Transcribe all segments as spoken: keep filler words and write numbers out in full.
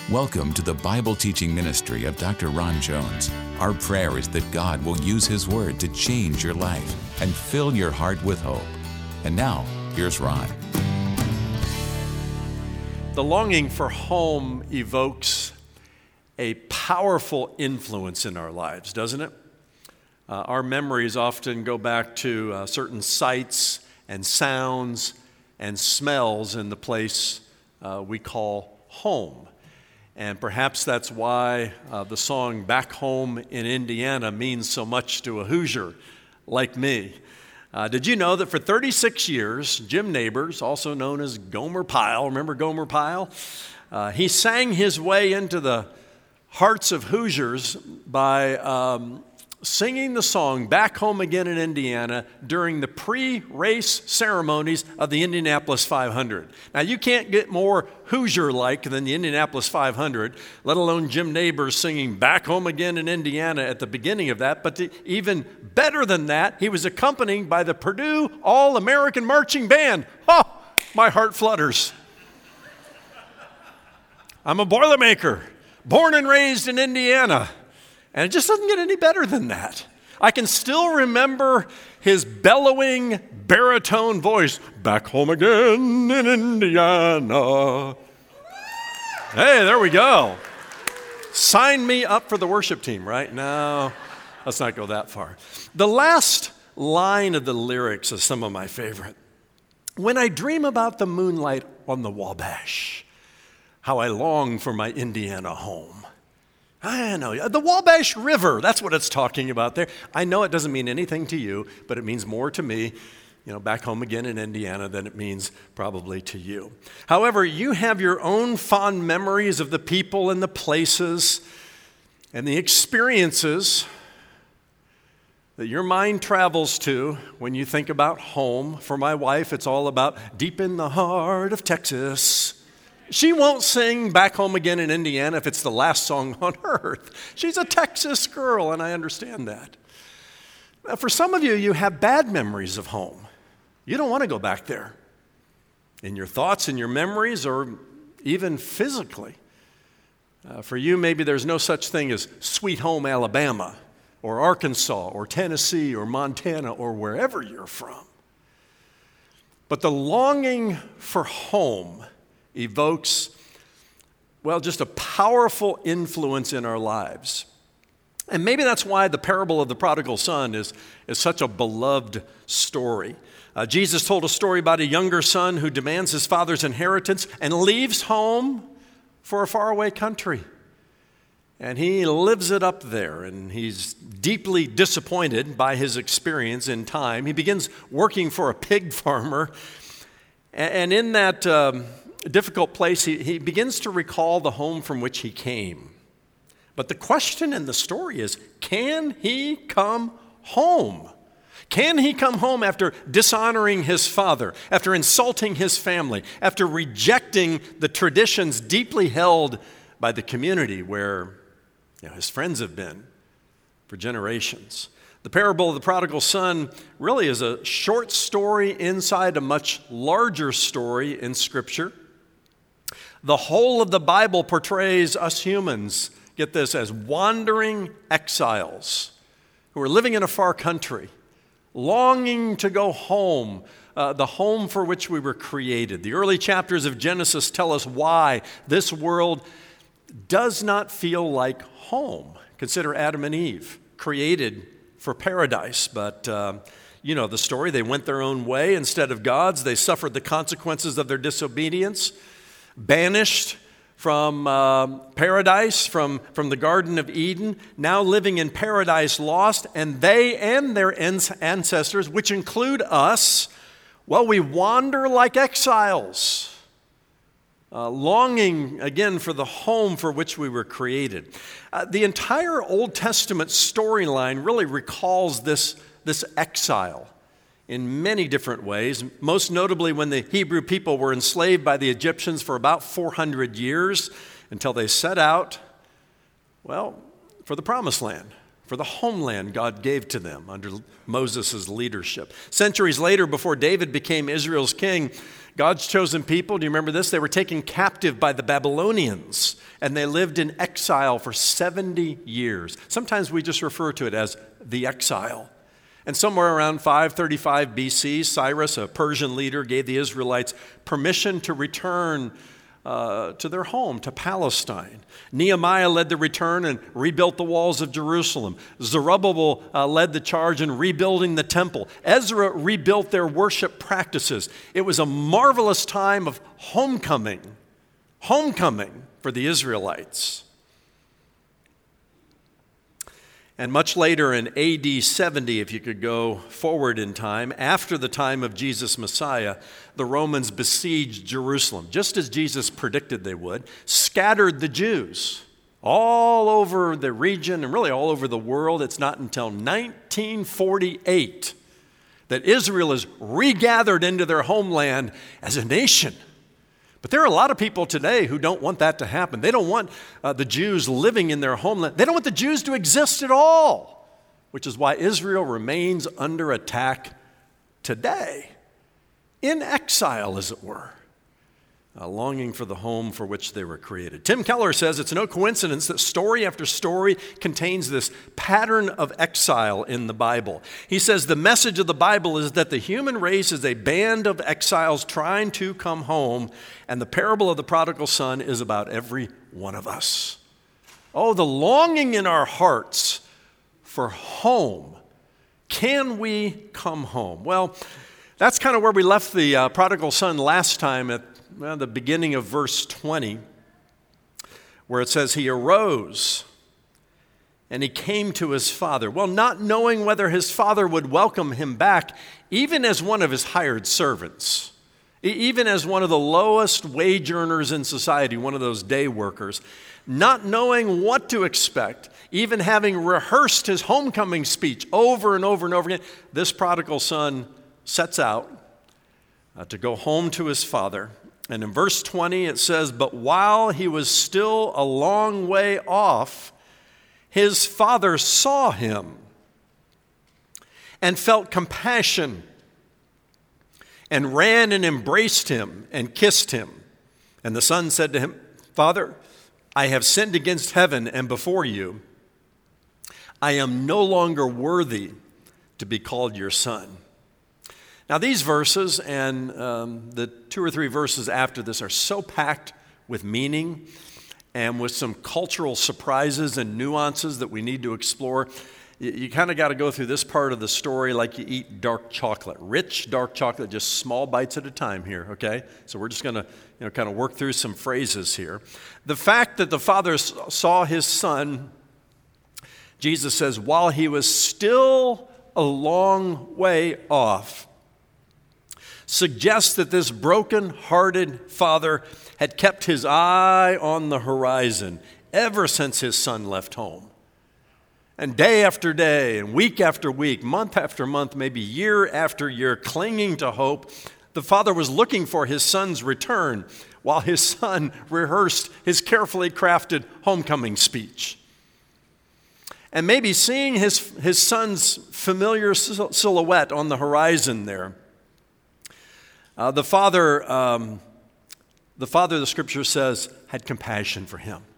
Welcome to the Bible teaching ministry of Doctor Ron Jones. Our prayer is that God will use His Word to change your life and fill your heart with hope. And now, here's Ron. The longing for home evokes a powerful influence in our lives, doesn't it? Uh, our memories often go back to uh, certain sights and sounds and smells in the place uh, we call home. And perhaps that's why uh, the song Back Home in Indiana means so much to a Hoosier like me. Uh, did you know that for thirty-six years, Jim Nabors, also known as Gomer Pyle, remember Gomer Pyle? Uh, he sang his way into the hearts of Hoosiers by um, singing the song Back Home Again in Indiana during the pre-race ceremonies of the Indianapolis five hundred. Now, you can't get more Hoosier-like than the Indianapolis five hundred, let alone Jim Nabors singing Back Home Again in Indiana at the beginning of that. But the, even better than that, he was accompanied by the Purdue All-American Marching Band. Oh, my heart flutters. I'm a Boilermaker, born and raised in Indiana. And it just doesn't get any better than that. I can still remember his bellowing baritone voice, back home again in Indiana. Hey, there we go. Sign me up for the worship team, right? No, let's not go that far. The last line of the lyrics is some of my favorite. When I dream about the moonlight on the Wabash, how I long for my Indiana home. I know, the Wabash River, that's what it's talking about there. I know it doesn't mean anything to you, but it means more to me, you know, back home again in Indiana than it means probably to you. However, you have your own fond memories of the people and the places and the experiences that your mind travels to when you think about home. For my wife, it's all about deep in the heart of Texas. She won't sing Back Home Again in Indiana if it's the last song on earth. She's a Texas girl, and I understand that. Now, for some of you, you have bad memories of home. You don't want to go back there in your thoughts, in your memories, or even physically. Uh, for you, maybe there's no such thing as Sweet Home Alabama, or Arkansas, or Tennessee, or Montana, or wherever you're from. But the longing for home evokes, well, just a powerful influence in our lives. And maybe that's why the parable of the prodigal son is, is such a beloved story. Uh, Jesus told a story about a younger son who demands his father's inheritance and leaves home for a faraway country. And he lives it up there, and he's deeply disappointed by his experience in time. He begins working for a pig farmer, and in that um, difficult place, he, he begins to recall the home from which he came. But the question in the story is, can he come home? Can he come home after dishonoring his father, after insulting his family, after rejecting the traditions deeply held by the community where, you know, his friends have been for generations? The parable of the prodigal son really is a short story inside a much larger story in Scripture. The whole of the Bible portrays us humans, get this, as wandering exiles who are living in a far country, longing to go home, uh, the home for which we were created. The early chapters of Genesis tell us why this world does not feel like home. Consider Adam and Eve, created for paradise, but uh, you know the story. They went their own way instead of God's. They suffered the consequences of their disobedience. Banished from uh, paradise, from, from the Garden of Eden, now living in paradise lost, and they and their ancestors, which include us, well, we wander like exiles, uh, longing again for the home for which we were created. Uh, the entire Old Testament storyline really recalls this, this exile in many different ways, most notably when the Hebrew people were enslaved by the Egyptians for about four hundred years until they set out, well, for the Promised Land, for the homeland God gave to them under Moses' leadership. Centuries later, before David became Israel's king, God's chosen people, do you remember this? They were taken captive by the Babylonians, and they lived in exile for seventy years. Sometimes we just refer to it as the exile. And somewhere around five thirty-five B C, Cyrus, a Persian leader, gave the Israelites permission to return uh, to their home, to Palestine. Nehemiah led the return and rebuilt the walls of Jerusalem. Zerubbabel uh, led the charge in rebuilding the temple. Ezra rebuilt their worship practices. It was a marvelous time of homecoming, homecoming for the Israelites. And much later in A D seventy, if you could go forward in time, after the time of Jesus Messiah, the Romans besieged Jerusalem, just as Jesus predicted they would, scattered the Jews all over the region and really all over the world. It's not until nineteen forty-eight that Israel is regathered into their homeland as a nation. But there are a lot of people today who don't want that to happen. They don't want uh, the Jews living in their homeland. They don't want the Jews to exist at all, which is why Israel remains under attack today, in exile, as it were, uh, longing for the home for which they were created. Tim Keller says it's no coincidence that story after story contains this pattern of exile in the Bible. He says the message of the Bible is that the human race is a band of exiles trying to come home, and the parable of the prodigal son is about every one of us. Oh, the longing in our hearts for home. Can we come home? Well, that's kind of where we left the uh, prodigal son last time at well, the beginning of verse twenty, where it says, he arose and he came to his father. Well, not knowing whether his father would welcome him back, even as one of his hired servants, even as one of the lowest wage earners in society, one of those day workers, not knowing what to expect, even having rehearsed his homecoming speech over and over and over again, this prodigal son sets out uh, to go home to his father. And in verse twenty, it says, but while he was still a long way off, his father saw him and felt compassion and ran and embraced him and kissed him. And the son said to him, Father, I have sinned against heaven and before you. I am no longer worthy to be called your son. Now, these verses and um, the two or three verses after this are so packed with meaning and with some cultural surprises and nuances that we need to explore. You, you kind of got to go through this part of the story like you eat dark chocolate. Rich dark chocolate, just small bites at a time here, okay? So we're just going to you know, kind of work through some phrases here. The fact that the father saw his son, Jesus says, while he was still a long way off, suggests that this broken-hearted father had kept his eye on the horizon ever since his son left home. And day after day, and week after week, month after month, maybe year after year, clinging to hope, the father was looking for his son's return while his son rehearsed his carefully crafted homecoming speech. And maybe seeing his, his son's familiar silhouette on the horizon there, Uh, the father, um, the father, the scripture says, had compassion for him.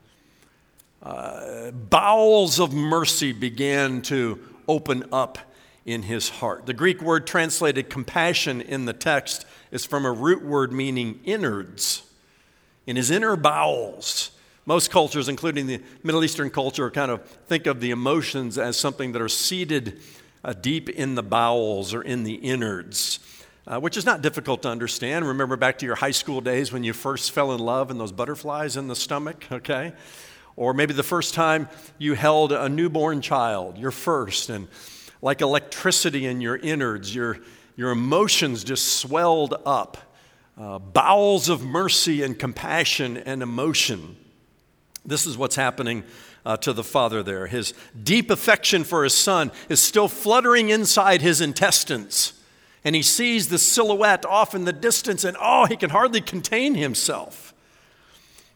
Uh, bowels of mercy began to open up in his heart. The Greek word translated compassion in the text is from a root word meaning innards, in his inner bowels. Most cultures, including the Middle Eastern culture, kind of think of the emotions as something that are seated uh, deep in the bowels or in the innards. Uh, which is not difficult to understand. Remember back to your high school days when you first fell in love and those butterflies in the stomach, okay? Or maybe the first time you held a newborn child, your first, and like electricity in your innards, your, your emotions just swelled up. Uh, bowels of mercy and compassion and emotion. This is what's happening uh, to the father there. His deep affection for his son is still fluttering inside his intestines. And he sees the silhouette off in the distance, and oh, he can hardly contain himself.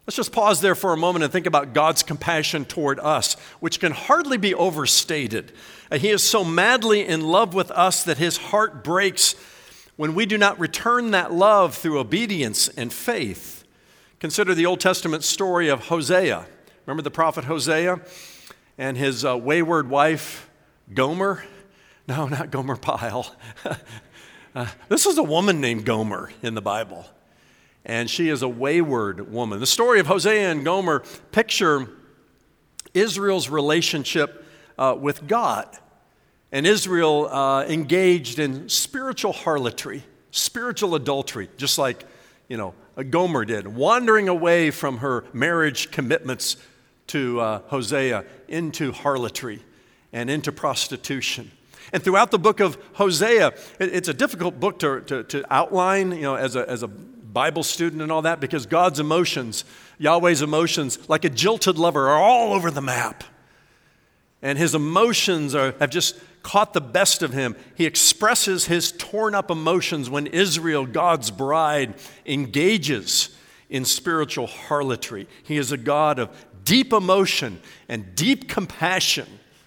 Let's just pause there for a moment and think about God's compassion toward us, which can hardly be overstated. Uh, he is so madly in love with us that his heart breaks when we do not return that love through obedience and faith. Consider the Old Testament story of Hosea. Remember the prophet Hosea and his uh, wayward wife, Gomer? No, not Gomer Pyle. uh, this is a woman named Gomer in the Bible. And she is a wayward woman. The story of Hosea and Gomer picture Israel's relationship uh, with God. And Israel uh, engaged in spiritual harlotry, spiritual adultery, just like, you know, Gomer did, wandering away from her marriage commitments to uh, Hosea into harlotry and into prostitution. And throughout the book of Hosea, it, it's a difficult book to, to, to outline, you know, as a, as a Bible student and all that, because God's emotions, Yahweh's emotions, like a jilted lover, are all over the map. And his emotions are, have just caught the best of him. He expresses his torn up emotions when Israel, God's bride, engages in spiritual harlotry. He is a God of deep emotion and deep compassion.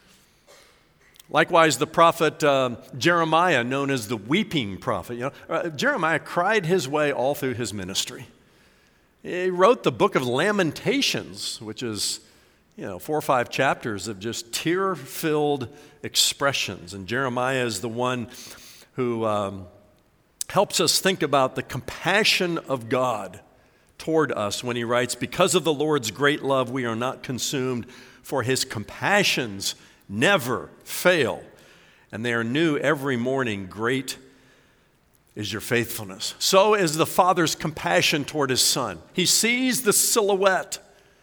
Likewise, the prophet uh, Jeremiah, known as the weeping prophet, you know, uh, Jeremiah cried his way all through his ministry. He wrote the book of Lamentations, which is, you know, four or five chapters of just tear-filled expressions. And Jeremiah is the one who um, helps us think about the compassion of God toward us when he writes, "Because of the Lord's great love, we are not consumed, for his compassions never fail, and they are new every morning. Great is your faithfulness." So is the Father's compassion toward his Son. He sees the silhouette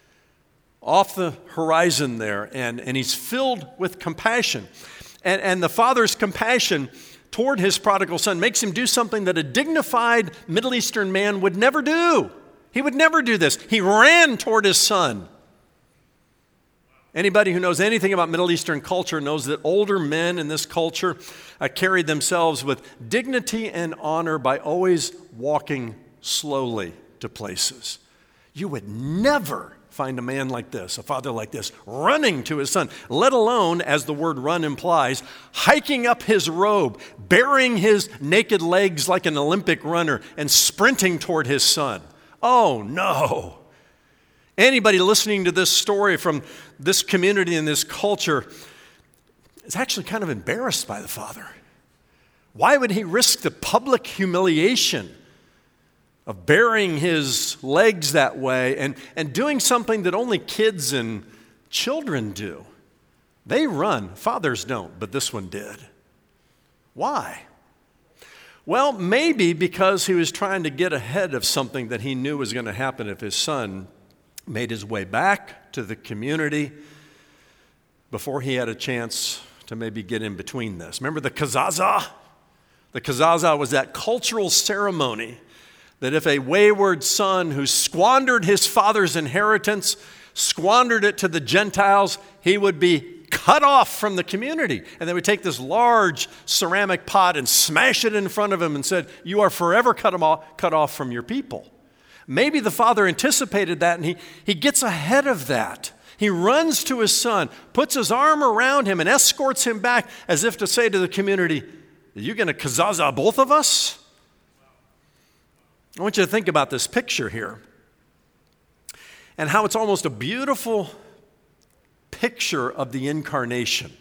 off the horizon there, and, and he's filled with compassion. And, and the Father's compassion toward his prodigal son makes him do something that a dignified Middle Eastern man would never do. He would never do this. He ran toward his son. Anybody who knows anything about Middle Eastern culture knows that older men in this culture uh, carried themselves with dignity and honor by always walking slowly to places. You would never find a man like this, a father like this, running to his son, let alone, as the word run implies, hiking up his robe, baring his naked legs like an Olympic runner, and sprinting toward his son. Oh, no. Anybody listening to this story from this community and this culture is actually kind of embarrassed by the father. Why would he risk the public humiliation of burying his legs that way and, and doing something that only kids and children do? They run. Fathers don't, but this one did. Why? Well, maybe because he was trying to get ahead of something that he knew was going to happen if his son made his way back to the community before he had a chance to maybe get in between this. Remember the kazaza? The kazaza was that cultural ceremony that if a wayward son who squandered his father's inheritance, squandered it to the Gentiles, he would be cut off from the community. And they would take this large ceramic pot and smash it in front of him and said, "You are forever cut off, cut off from your people." Maybe the father anticipated that, and he, he gets ahead of that. He runs to his son, puts his arm around him, and escorts him back as if to say to the community, "Are you going to kazaza both of us?" I want you to think about this picture here and how it's almost a beautiful picture of the incarnation.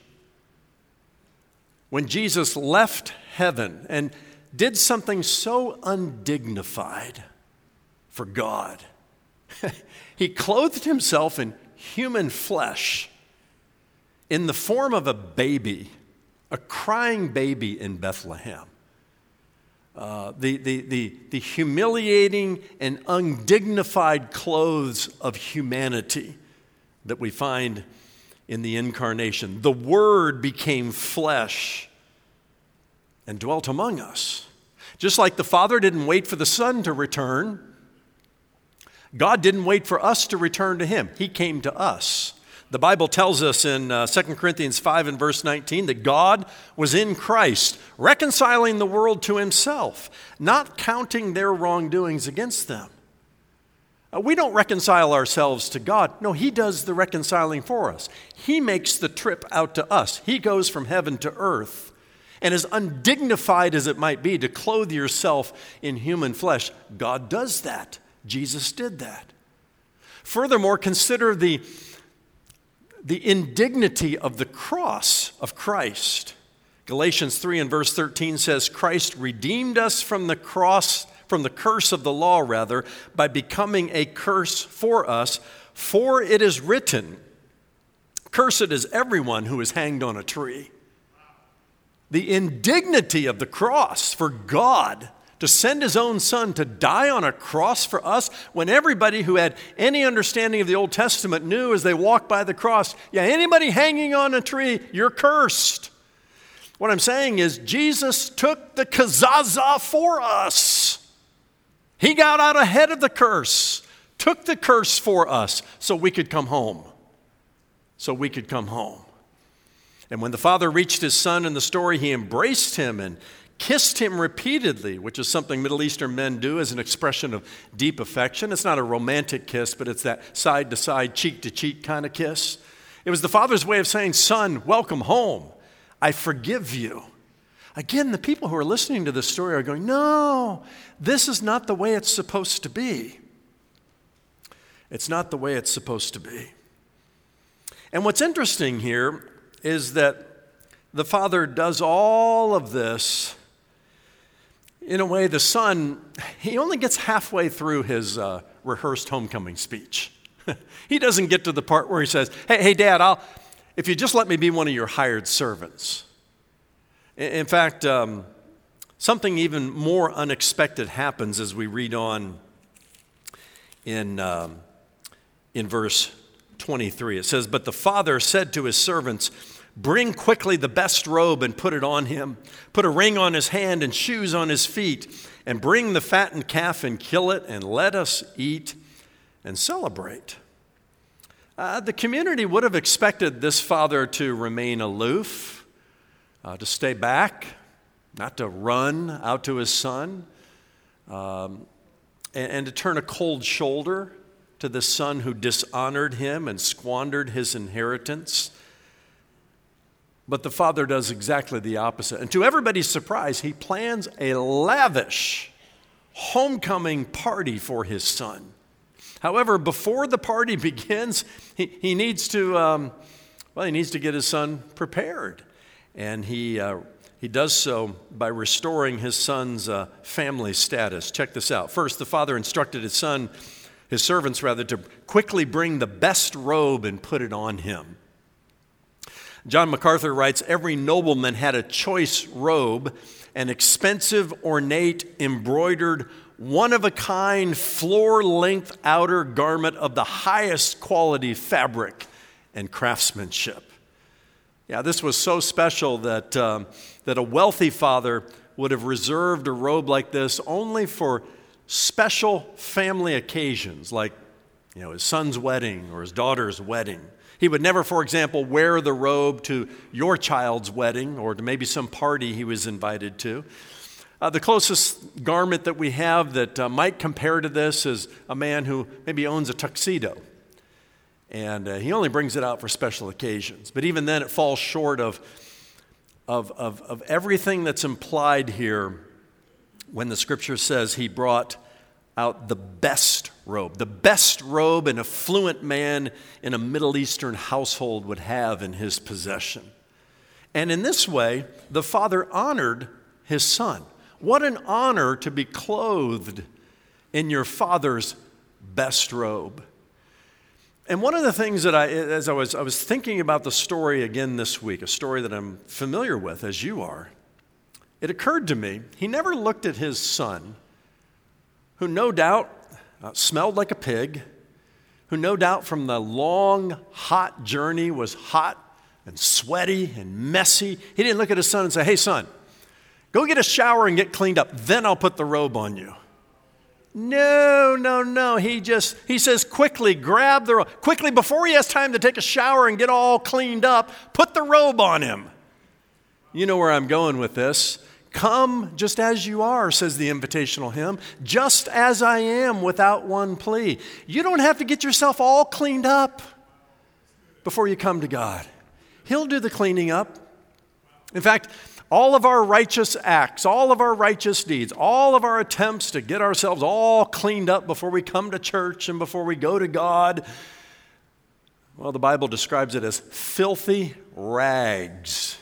When Jesus left heaven and did something so undignified for God, he clothed himself in human flesh in the form of a baby, a crying baby in Bethlehem. Uh, the, the, the, the humiliating and undignified clothes of humanity that we find in the incarnation. The Word became flesh and dwelt among us. Just like the Father didn't wait for the Son to return, God didn't wait for us to return to Him. He came to us. The Bible tells us in uh, Second Corinthians five and verse nineteen that God was in Christ, reconciling the world to Himself, not counting their wrongdoings against them. Uh, we don't reconcile ourselves to God. No, he does the reconciling for us. He makes the trip out to us. He goes from heaven to earth. And as undignified as it might be to clothe yourself in human flesh, God does that. Jesus did that. Furthermore, consider the, the indignity of the cross of Christ. Galatians three and verse thirteen says, Christ redeemed us from the cross, from the curse of the law, rather, by becoming a curse for us. For it is written, cursed is everyone who is hanged on a tree. The indignity of the cross for God to send his own son to die on a cross for us, when everybody who had any understanding of the Old Testament knew as they walked by the cross, yeah, anybody hanging on a tree, you're cursed. What I'm saying is Jesus took the kazaza for us. He got out ahead of the curse, took the curse for us so we could come home. So we could come home. And when the Father reached his Son in the story, he embraced him and kissed him repeatedly, which is something Middle Eastern men do as an expression of deep affection. It's not a romantic kiss, but it's that side-to-side, cheek-to-cheek kind of kiss. It was the Father's way of saying, Son, welcome home. I forgive you. Again, the people who are listening to this story are going, no, this is not the way it's supposed to be. It's not the way it's supposed to be. And what's interesting here is that the Father does all of this in a way the Son, he only gets halfway through his uh, rehearsed homecoming speech. He doesn't get to the part where he says, hey, hey, Dad, I'll, if you just let me be one of your hired servants. In fact, um, something even more unexpected happens as we read on in, um, in verse twenty-three. It says, but the Father said to his servants, bring quickly the best robe and put it on him. Put a ring on his hand and shoes on his feet. And bring the fattened calf and kill it, and let us eat and celebrate. Uh, the community would have expected this father to remain aloof, uh, to stay back, not to run out to his son, um, and, and to turn a cold shoulder to the son who dishonored him and squandered his inheritance. But the Father does exactly the opposite. And to everybody's surprise, he plans a lavish homecoming party for his son. However, before the party begins, he, he needs to, um, well, he needs to get his son prepared. And he, uh, he does so by restoring his son's uh, family status. Check this out. First, the Father instructed his son, his servants rather, to quickly bring the best robe and put it on him. John MacArthur writes, every nobleman had a choice robe, an expensive, ornate, embroidered, one-of-a-kind, floor-length outer garment of the highest quality fabric and craftsmanship. Yeah, this was so special that, um, that a wealthy father would have reserved a robe like this only for special family occasions, like you know, his son's wedding or his daughter's wedding. He would never, for example, wear the robe to your child's wedding or to maybe some party he was invited to. Uh, the closest garment that we have that uh, might compare to this is a man who maybe owns a tuxedo. And uh, he only brings it out for special occasions. But even then, it falls short of, of, of, of everything that's implied here when the scripture says he brought out the best robe, the best robe an affluent man in a Middle Eastern household would have in his possession. And in this way, the Father honored his son. What an honor to be clothed in your Father's best robe. And one of the things that I, as I was, I was thinking about the story again this week, a story that I'm familiar with, as you are, it occurred to me, he never looked at his son, who no doubt uh, smelled like a pig, who no doubt from the long, hot journey was hot and sweaty and messy. He didn't look at his son and say, hey, son, go get a shower and get cleaned up, then I'll put the robe on you. No, no, no. He just, he says, quickly grab the robe. Quickly, before he has time to take a shower and get all cleaned up, put the robe on him. You know where I'm going with this. Come just as you are, says the invitational hymn, just as I am without one plea. You don't have to get yourself all cleaned up before you come to God. He'll do the cleaning up. In fact, all of our righteous acts, all of our righteous deeds, all of our attempts to get ourselves all cleaned up before we come to church and before we go to God, well, the Bible describes it as filthy rags.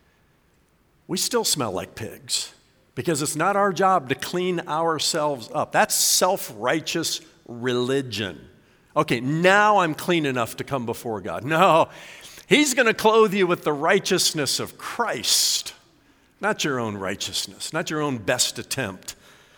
We still smell like pigs because it's not our job to clean ourselves up. That's self-righteous religion. Okay, now I'm clean enough to come before God. No, He's going to clothe you with the righteousness of Christ, not your own righteousness, not your own best attempt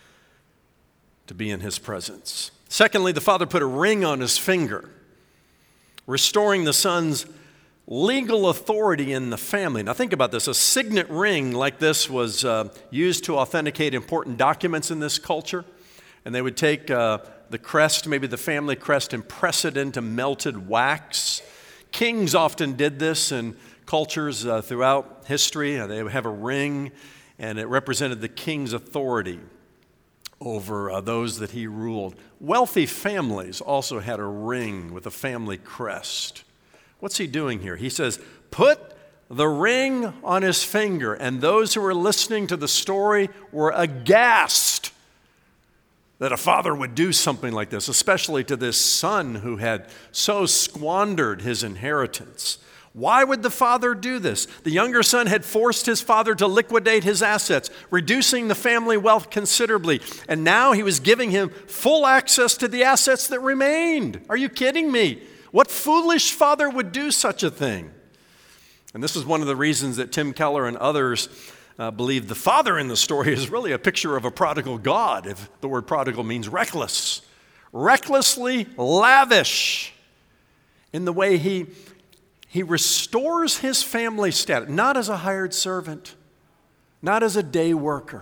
to be in His presence. Secondly, the Father put a ring on His finger, restoring the Son's legal authority in the family. Now think about this. A signet ring like this was uh, used to authenticate important documents in this culture. And they would take uh, the crest, maybe the family crest, and press it into melted wax. Kings often did this in cultures uh, throughout history. Uh, they would have a ring, and it represented the king's authority over uh, those that he ruled. Wealthy families also had a ring with a family crest. What's he doing here? He says, put the ring on his finger. And those who were listening to the story were aghast that a father would do something like this, especially to this son who had so squandered his inheritance. Why would the father do this? The younger son had forced his father to liquidate his assets, reducing the family wealth considerably. And now he was giving him full access to the assets that remained. Are you kidding me? What foolish father would do such a thing? And this is one of the reasons that Tim Keller and others uh, believe the father in the story is really a picture of a prodigal God, if the word prodigal means reckless. Recklessly lavish in the way he, he restores his family status, not as a hired servant, not as a day worker,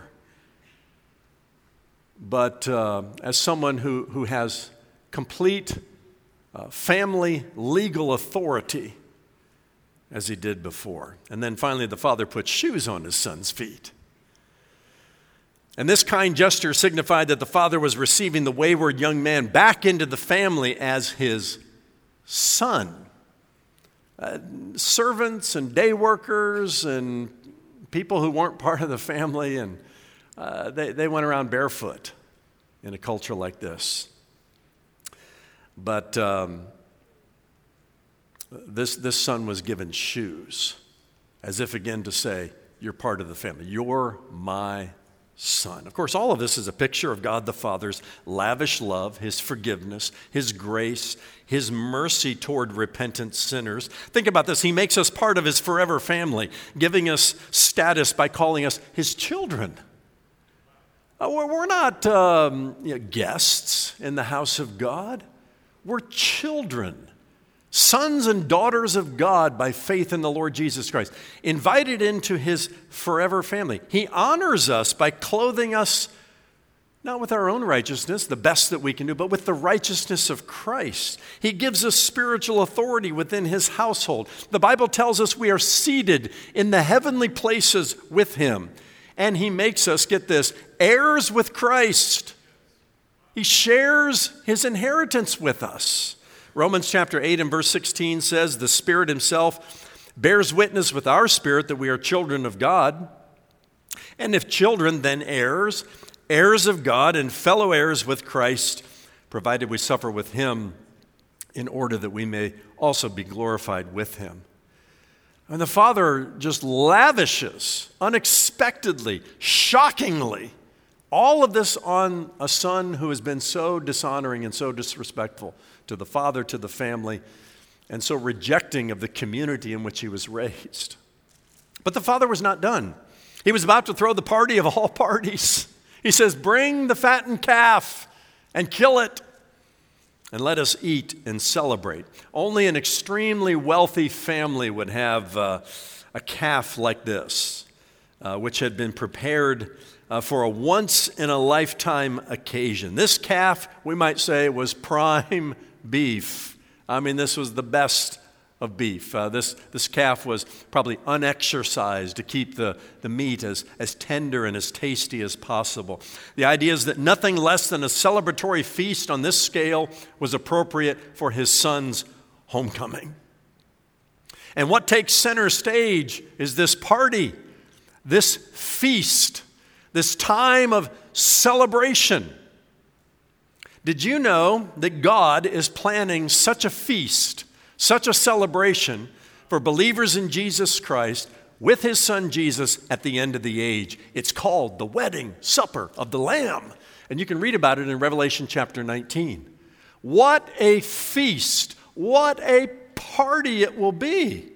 but uh, as someone who, who has complete Uh, family legal authority as he did before. And then finally, the father put shoes on his son's feet. And this kind gesture signified that the father was receiving the wayward young man back into the family as his son. Uh, servants and day workers and people who weren't part of the family, and uh, they, they went around barefoot in a culture like this. But um, this, this son was given shoes, as if again to say, you're part of the family. You're my son. Of course, all of this is a picture of God the Father's lavish love, His forgiveness, His grace, His mercy toward repentant sinners. Think about this. He makes us part of His forever family, giving us status by calling us His children. Uh, we're, we're not um, you know, guests in the house of God. We're children, sons and daughters of God by faith in the Lord Jesus Christ, invited into His forever family. He honors us by clothing us not with our own righteousness, the best that we can do, but with the righteousness of Christ. He gives us spiritual authority within His household. The Bible tells us we are seated in the heavenly places with Him. And He makes us, get this, heirs with Christ. He shares His inheritance with us. Romans chapter eight and verse sixteen says, the Spirit Himself bears witness with our spirit that we are children of God. And if children, then heirs, heirs of God and fellow heirs with Christ, provided we suffer with Him in order that we may also be glorified with Him. And the Father just lavishes unexpectedly, shockingly, all of this on a son who has been so dishonoring and so disrespectful to the father, to the family, and so rejecting of the community in which he was raised. But the father was not done. He was about to throw the party of all parties. He says, bring the fattened calf and kill it, and let us eat and celebrate. Only an extremely wealthy family would have uh, a calf like this, uh, which had been prepared Uh, for a once-in-a-lifetime occasion. This calf, we might say, was prime beef. I mean, this was the best of beef. Uh, this, this calf was probably unexercised to keep the, the meat as, as tender and as tasty as possible. The idea is that nothing less than a celebratory feast on this scale was appropriate for his son's homecoming. And what takes center stage is this party, this feast, this time of celebration. Did you know that God is planning such a feast, such a celebration for believers in Jesus Christ with his son Jesus at the end of the age? It's called the wedding supper of the Lamb. And you can read about it in Revelation chapter nineteen. What a feast, what a party it will be.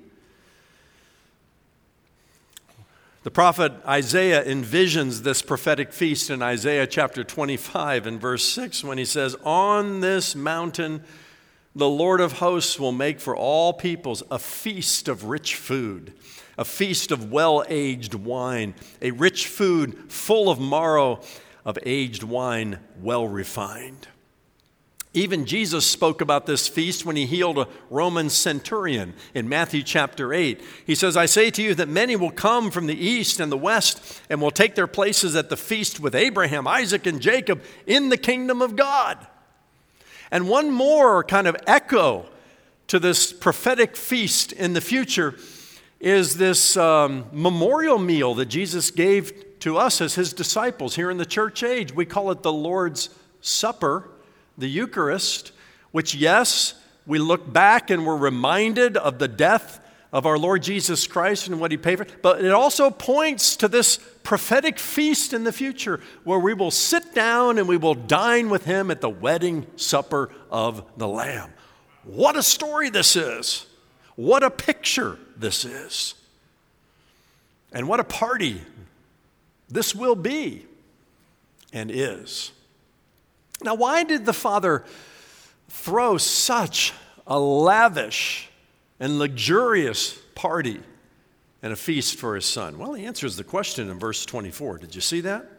The prophet Isaiah envisions this prophetic feast in Isaiah chapter twenty-five and verse six when he says, "On this mountain the Lord of hosts will make for all peoples a feast of rich food, a feast of well-aged wine, a rich food full of marrow, of aged wine well refined." Even Jesus spoke about this feast when he healed a Roman centurion in Matthew chapter eight. He says, "I say to you that many will come from the east and the west and will take their places at the feast with Abraham, Isaac, and Jacob in the kingdom of God." And one more kind of echo to this prophetic feast in the future is this um, memorial meal that Jesus gave to us as his disciples here in the church age. We call it the Lord's Supper, the Eucharist, which, yes, we look back and we're reminded of the death of our Lord Jesus Christ and what he paid for, but it also points to this prophetic feast in the future where we will sit down and we will dine with him at the wedding supper of the Lamb. What a story this is. What a picture this is. And what a party this will be and is. Now, why did the Father throw such a lavish and luxurious party and a feast for his son? Well, he answers the question in verse twenty-four. Did you see that?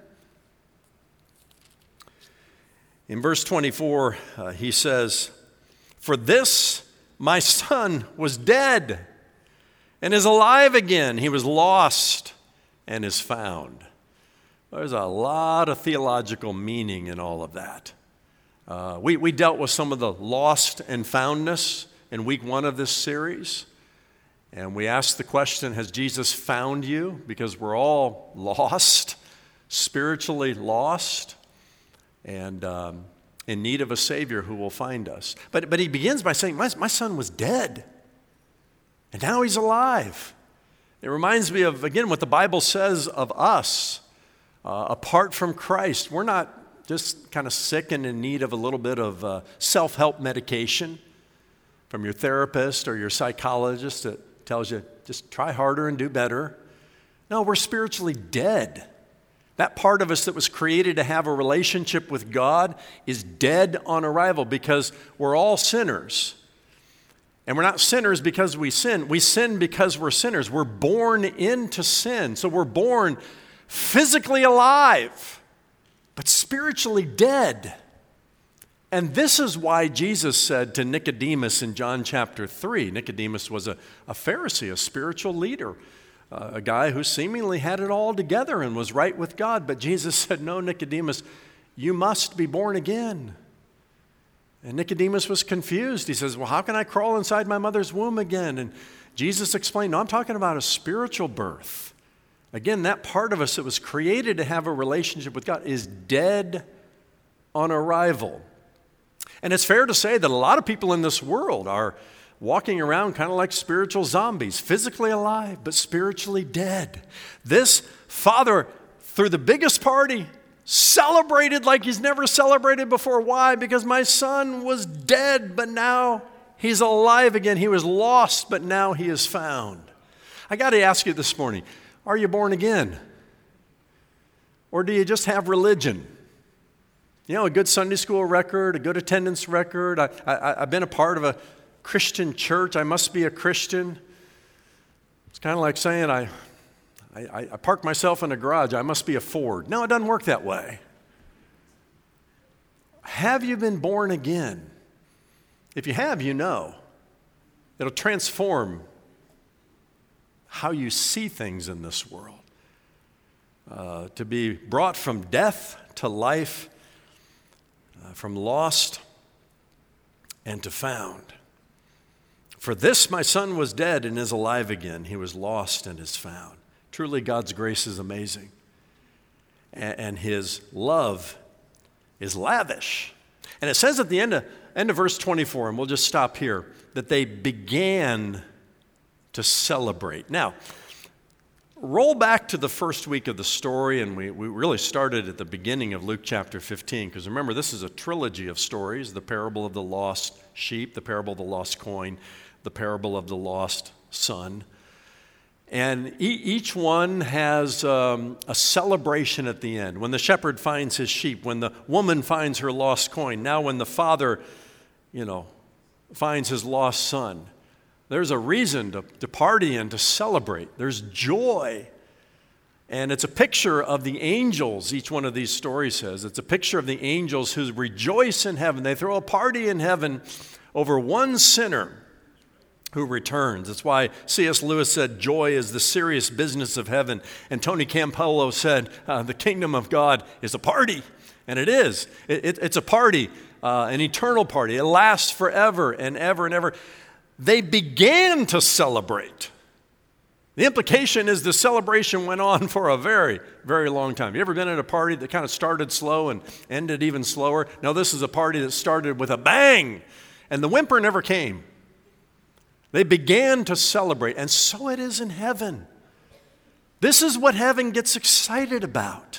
In verse twenty-four, uh, he says, "For this my son was dead and is alive again. He was lost and is found." There's a lot of theological meaning in all of that. Uh, we, we dealt with some of the lost and foundness in week one of this series. And we asked the question, has Jesus found you? Because we're all lost, spiritually lost, and um, in need of a Savior who will find us. But, but he begins by saying, my, my son was dead, and now he's alive. It reminds me of, again, what the Bible says of us. Uh, apart from Christ, we're not just kind of sick and in need of a little bit of uh, self-help medication from your therapist or your psychologist that tells you, just try harder and do better. No, we're spiritually dead. That part of us that was created to have a relationship with God is dead on arrival because we're all sinners. And we're not sinners because we sin. We sin because we're sinners. We're born into sin. So we're born physically alive, but spiritually dead. And this is why Jesus said to Nicodemus in John chapter three, Nicodemus was a, a Pharisee, a spiritual leader, uh, a guy who seemingly had it all together and was right with God. But Jesus said, no, Nicodemus, you must be born again. And Nicodemus was confused. He says, well, how can I crawl inside my mother's womb again? And Jesus explained, no, I'm talking about a spiritual birth. Again, that part of us that was created to have a relationship with God is dead on arrival. And it's fair to say that a lot of people in this world are walking around kind of like spiritual zombies, physically alive, but spiritually dead. This Father, through the biggest party, celebrated like he's never celebrated before. Why? Because my son was dead, but now he's alive again. He was lost, but now he is found. I got to ask you this morning, are you born again? Or do you just have religion? You know, a good Sunday school record, a good attendance record. I, I, I've been a part of a Christian church. I must be a Christian. It's kind of like saying I, I, I park myself in a garage. I must be a Ford. No, it doesn't work that way. Have you been born again? If you have, you know It'll transform how you see things in this world. Uh, to be brought from death to life, uh, from lost and to found. For this my son was dead and is alive again. He was lost and is found. Truly, God's grace is amazing. And, and his love is lavish. And it says at the end of, end of verse twenty-four, and we'll just stop here, that they began to celebrate. Now, roll back to the first week of the story, and we, we really started at the beginning of Luke chapter fifteen, because remember, this is a trilogy of stories: the parable of the lost sheep, the parable of the lost coin, the parable of the lost son. And e- each one has um, a celebration at the end. When the shepherd finds his sheep, when the woman finds her lost coin, now when the father, you know, finds his lost son. There's a reason to, to party and to celebrate. There's joy. And it's a picture of the angels, each one of these stories says. It's a picture of the angels who rejoice in heaven. They throw a party in heaven over one sinner who returns. That's why C S Lewis said, joy is the serious business of heaven. And Tony Campolo said, uh, the kingdom of God is a party. And it is. It, it, it's a party, uh, an eternal party. It lasts forever and ever and ever. They began to celebrate. The implication is the celebration went on for a very, very long time. You ever been at a party that kind of started slow and ended even slower? No, this is a party that started with a bang, and the whimper never came. They began to celebrate, and so it is in heaven. This is what heaven gets excited about.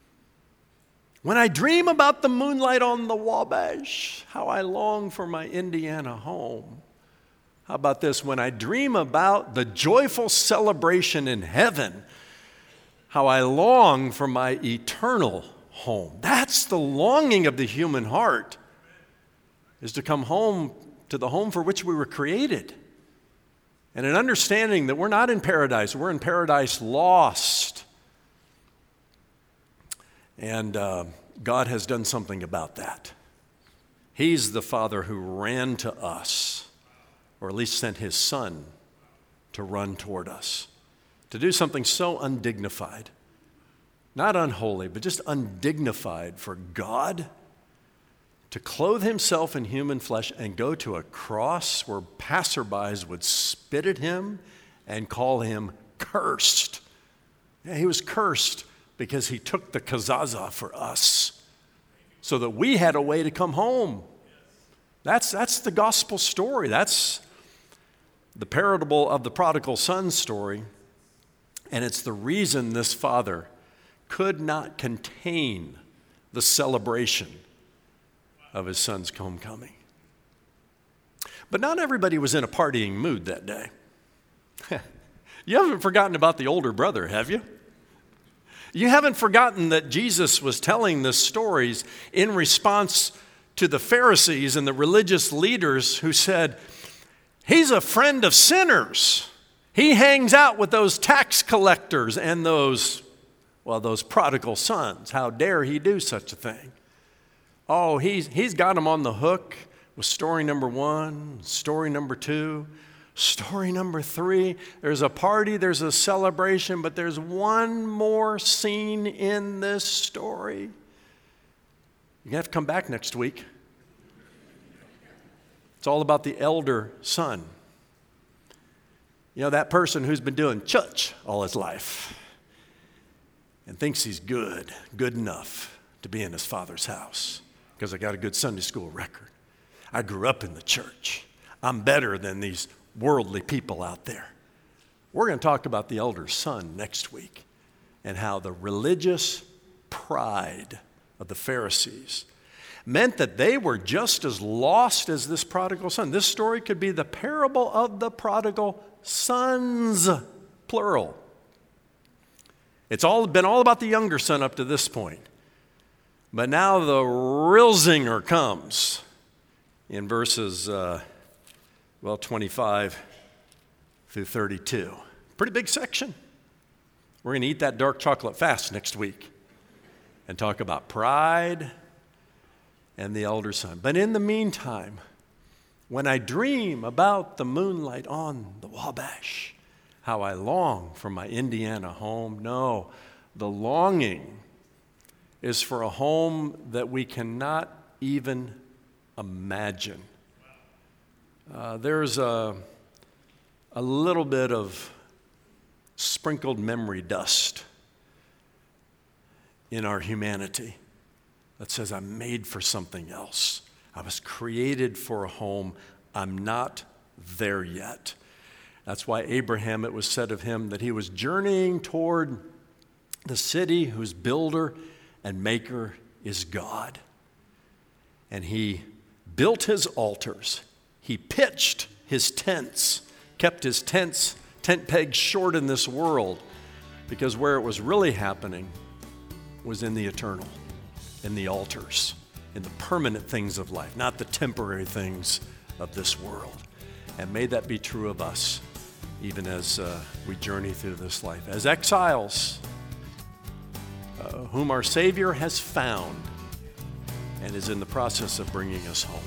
When I dream about the moonlight on the Wabash, how I long for my Indiana home. How about this? When I dream about the joyful celebration in heaven, how I long for my eternal home. That's the longing of the human heart, is to come home to the home for which we were created. And an understanding that we're not in paradise, we're in paradise lost. And uh, God has done something about that. He's the Father who ran to us, or at least sent his Son to run toward us, to do something so undignified, not unholy, but just undignified for God to clothe himself in human flesh and go to a cross where passerbys would spit at him and call him cursed. Yeah, he was cursed because he took the kazaza for us so that we had a way to come home. That's, that's the gospel story. That's the parable of the prodigal son story. And it's the reason this father could not contain the celebration of his son's homecoming. But not everybody was in a partying mood that day. You haven't forgotten about the older brother, have you? You haven't forgotten that Jesus was telling the stories in response to the Pharisees and the religious leaders who said, he's a friend of sinners. He hangs out with those tax collectors and those, well, those prodigal sons. How dare he do such a thing? Oh, he's, he's got them on the hook with story number one, story number two, story number three. There's a party, there's a celebration, but there's one more scene in this story. You're going to have to come back next week. It's all about the elder son. You know, that person who's been doing church all his life and thinks he's good, good enough to be in his father's house because I got a good Sunday school record. I grew up in the church. I'm better than these worldly people out there. We're going to talk about the elder son next week and how the religious pride of the Pharisees meant that they were just as lost as this prodigal son. This story could be the parable of the prodigal sons, plural. It's all been all about the younger son up to this point. But now the real zinger comes in verses, uh, well, twenty-five through thirty-two. Pretty big section. We're going to eat that dark chocolate fast next week and talk about pride and the elder son. But in the meantime, When I dream about the moonlight on the Wabash, how I long for my Indiana home. No, the longing is for a home that we cannot even imagine. Uh, there's a, a little bit of sprinkled memory dust in our humanity that says, I'm made for something else. I was created for a home. I'm not there yet. That's why Abraham, it was said of him that he was journeying toward the city whose builder and maker is God. And he built his altars. He pitched his tents, kept his tents, tent pegs short in this world, because where it was really happening was in the eternal, in the altars, in the permanent things of life, not the temporary things of this world. And may that be true of us, even as uh, we journey through this life. As exiles, uh, whom our Savior has found and is in the process of bringing us home.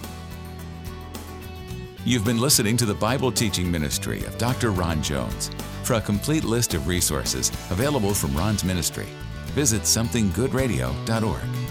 You've been listening to the Bible teaching ministry of Doctor Ron Jones. For a complete list of resources available from Ron's ministry, visit something good radio dot org.